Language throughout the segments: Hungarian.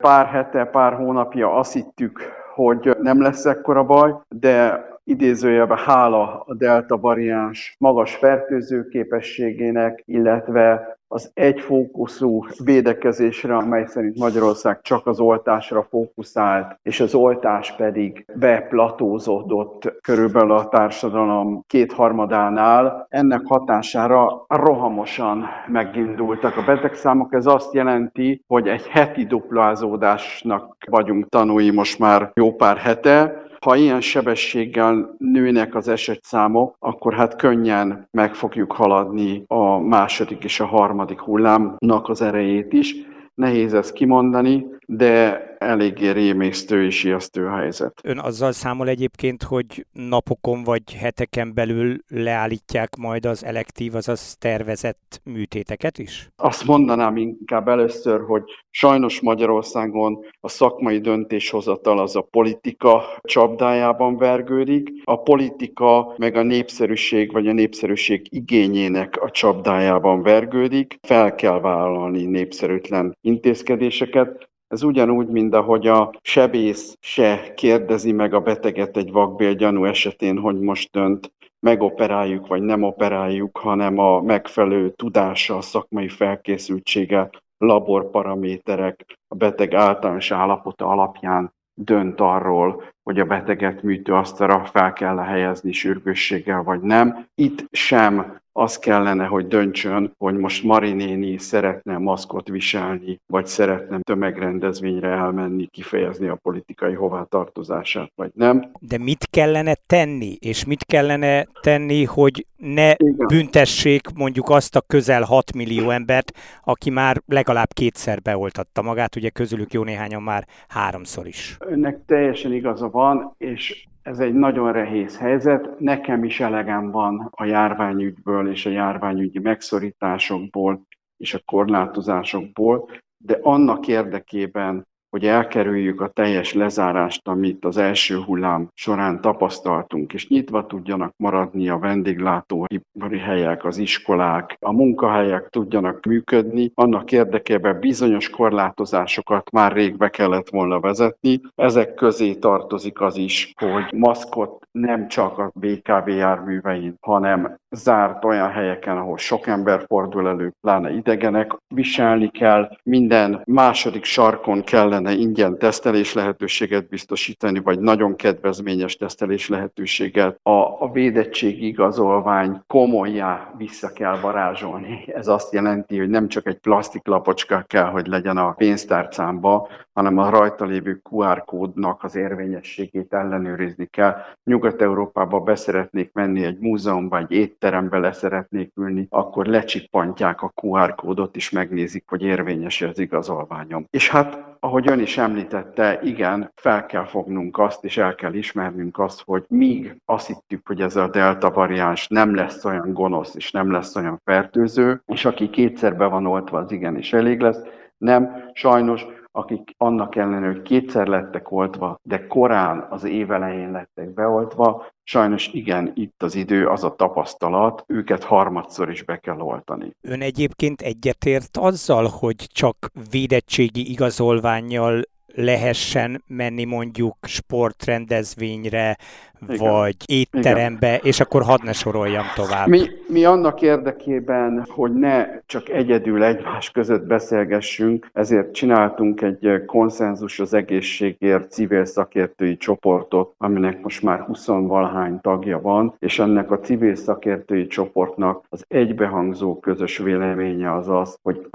pár hete, pár hónapja azt hittük, hogy nem lesz ekkora baj, de idézőjelben hála a delta variáns magas fertőző képességének, illetve az egyfókuszú védekezésre, amely szerint Magyarország csak az oltásra fókuszált, és az oltás pedig beplatózódott körülbelül a társadalom kétharmadánál. Ennek hatására rohamosan megindultak a betegszámok. Ez azt jelenti, hogy egy heti duplázódásnak vagyunk tanúi most már jó pár hete. Ha ilyen sebességgel nőnek az esetszámok, akkor hát könnyen meg fogjuk haladni a második és a harmadik hullámnak az erejét is. Nehéz ezt kimondani, de eléggé rémisztő és ijesztő a helyzet. Ön azzal számol egyébként, hogy napokon vagy heteken belül leállítják majd az elektív, azaz tervezett műtéteket is? Azt mondanám inkább először, hogy sajnos Magyarországon a szakmai döntéshozatal az a politika csapdájában vergődik, a politika meg a népszerűség vagy a népszerűség igényének a csapdájában vergődik. Fel kell vállalni népszerűtlen intézkedéseket. Ez ugyanúgy, mint ahogy a sebész se kérdezi meg a beteget egy vakbélgyanú esetén, hogy most dönt, megoperáljuk vagy nem operáljuk, hanem a megfelelő tudása, a szakmai felkészültsége, laborparaméterek, a beteg általános állapota alapján dönt arról, hogy a beteget műtőasztalra fel kell helyezni sürgősséggel vagy nem. Itt sem az kellene, hogy döntsön, hogy most Mari néni szeretne maszkot viselni, vagy szeretne tömegrendezvényre elmenni, kifejezni a politikai hovatartozását, vagy nem. De mit kellene tenni, és mit kellene tenni, hogy ne büntessék mondjuk azt a közel 6 millió embert, aki már legalább 2-szer beoltatta magát, ugye közülük jó néhányan már 3-szor is. Önnek teljesen igaza van, és ez egy nagyon nehéz helyzet. Nekem is elegem van a járványügyből és a járványügyi megszorításokból és a korlátozásokból, de annak érdekében, hogy elkerüljük a teljes lezárást, amit az első hullám során tapasztaltunk, és nyitva tudjanak maradni a vendéglátóipari helyek, az iskolák, a munkahelyek tudjanak működni, annak érdekében bizonyos korlátozásokat már rég be kellett volna vezetni. Ezek közé tartozik az is, hogy maszkot nem csak a BKV járművein, hanem zárt olyan helyeken, ahol sok ember fordul elő, pláne idegenek, viselni kell. Minden második sarkon kellene ingyen tesztelés lehetőséget biztosítani, vagy nagyon kedvezményes tesztelés lehetőséget. A védettségi igazolvány komolyá vissza kell varázsolni. Ez azt jelenti, hogy nem csak egy plastiklapocska kell, hogy legyen a pénztárcámba, hanem a rajta lévő QR kódnak az érvényességét ellenőrizni kell. Nyugat-Európába beszeretnék menni egy múzeumba, egy étterembe leszeretnék ülni, akkor lecsippantják a QR kódot és megnézik, hogy érvényes az igazolványom. És hát, ahogy ön is említette, igen, fel kell fognunk azt, és el kell ismernünk azt, hogy míg azt hittük, hogy ez a delta variáns nem lesz olyan gonosz, és nem lesz olyan fertőző, és aki 2-szer be van oltva, az igenis elég lesz. Nem, sajnos, akik annak ellenére, hogy 2-szer lettek oltva, de korán az év elején lettek beoltva, sajnos igen, itt az idő, az a tapasztalat, őket harmadszor is be kell oltani. Ön egyébként egyetért azzal, hogy csak védettségi igazolvánnyal lehessen menni mondjuk sportrendezvényre, igen, vagy étterembe, igen, és akkor hadd ne soroljam tovább. Mi annak érdekében, hogy ne csak egyedül egymás között beszélgessünk, ezért csináltunk egy konszenzus az egészségért civil szakértői csoportot, aminek most már 20-valahány tagja van, és ennek a civil szakértői csoportnak az egybehangzó közös véleménye az az, hogy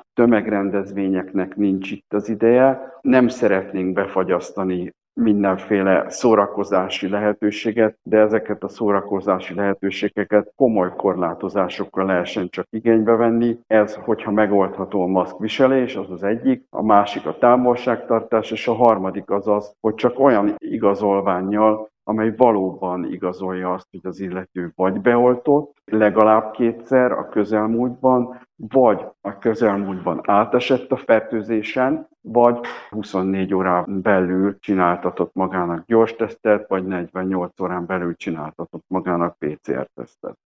tömegrendezvényeknek nincs itt az ideje, nem szeretnénk befagyasztani mindenféle szórakozási lehetőséget, de ezeket a szórakozási lehetőségeket komoly korlátozásokkal lehessen csak igénybe venni. Ez, hogyha megoldható a maszkviselés, az az egyik, a másik a távolságtartás, és a harmadik az az, hogy csak olyan igazolvánnyal, amely valóban igazolja azt, hogy az illető vagy beoltott, legalább 2-szer a közelmúltban, vagy a közelmúltban átesett a fertőzésen, vagy 24 órán belül csináltatott magának gyors tesztet, vagy 48 órán belül csináltatott magának PCR-tesztet.